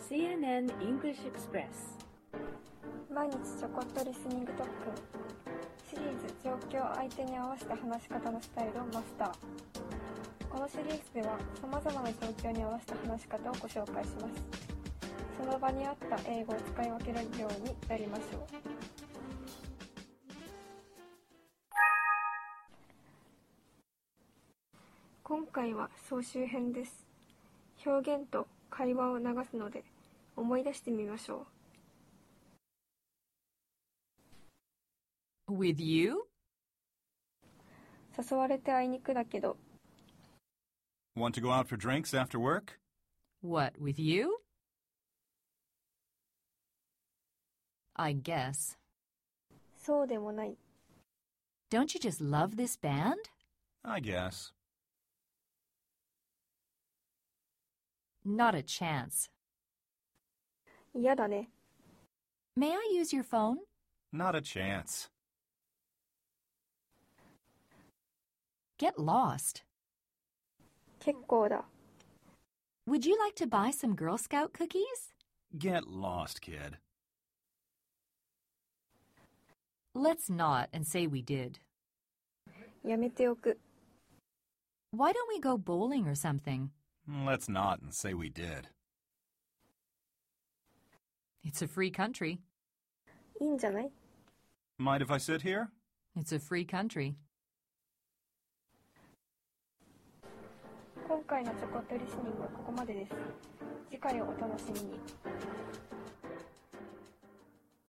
CNN English Express 毎日ちょこっとリスニング特訓シリーズ状況相手に合わせた話し方のスタイルをマスター。このシリーズでは様々な状況に合わせた話し方をご紹介します。その場に合った英語を使い分けられるようになりましょう。今回は総集編です。表現と会話を流すので思い出してみましょう。With you? 誘われて会いに行くだけど。 Want to go out for drinks after work? What, with you? I guess. そうでもない。 Don't you just love this band? I guess. Not a chance. 嫌だね。 May I use your phone? Not a chance. Get lost. 結構だ。 Would you like to buy some Girl Scout cookies? Get lost, kid. Let's not and say we did. やめておく。 Why don't we go bowling or something? Let's not and say we did. It's a free country. いいんじゃない？ Mind if I sit here? It's a free country. 今回のちょこっとリスニングはここまでです。次回をお楽しみに。